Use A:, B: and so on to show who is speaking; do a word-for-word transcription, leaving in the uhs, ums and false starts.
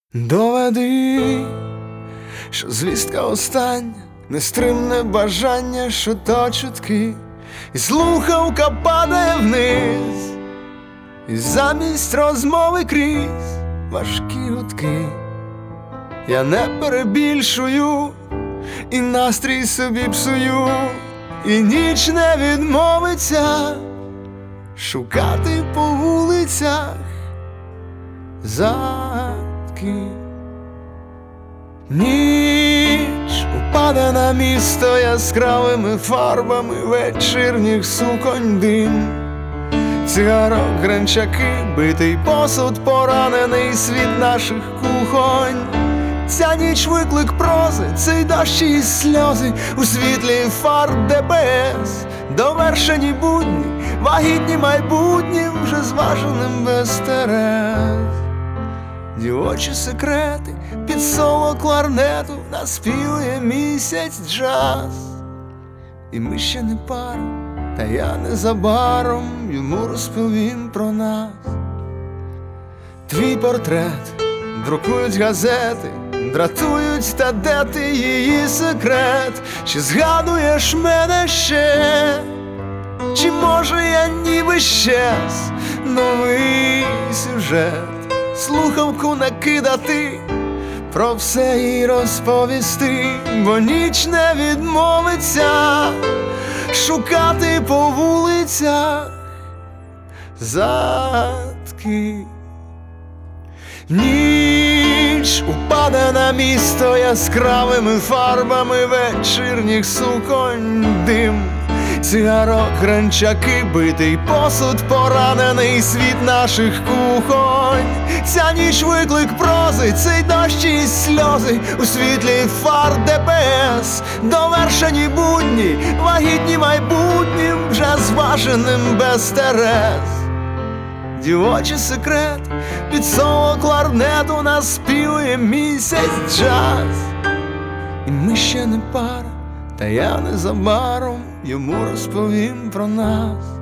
A: Доведи, що звістка остання, нестримне бажання, що то чутки, і слухавка падає вниз, і замість розмови крізь важкі гудки. Я не перебільшую, і настрій собі псую, і ніч не відмовиться шукати по вулицях загадки. Ніч упаде на місто яскравими фарбами вечірніх суконь дим, цигарок, гранчаки, битий посуд, поранений світ наших кухонь. Ця ніч виклик прози, цей дощ і сльози у світлі фар ДПС, довершені будні, вагітні майбутнім, вже зваженим без терез. Дівочі секрети під соло кларнету наспівує місяць джаз. І ми ще не пара, та я незабаром йому розповім про нас. Твій портрет друкують газети, дратують, та де ти її секрет? Чи згадуєш мене ще? Чи може я ніби щез? Новий сюжет, слухавку накидати, про все їй розповісти, бо ніч не відмовиться шукати по вулицях загадки. Ніч упаде на місто яскравими фарбами вечірніх суконь дим, цигарок, гранчаки, битий посуд, поранений світ наших кухонь. Ця ніч виклик прози, цей дощ і сльози у світлі фар ДПС, довершені будні, вагітні майбутнім, вже зваженим без терез. Дівочий секрет під соло кларнету наспівує місяць джаз. І ми ще не пара, та я незабаром йому розповім про нас.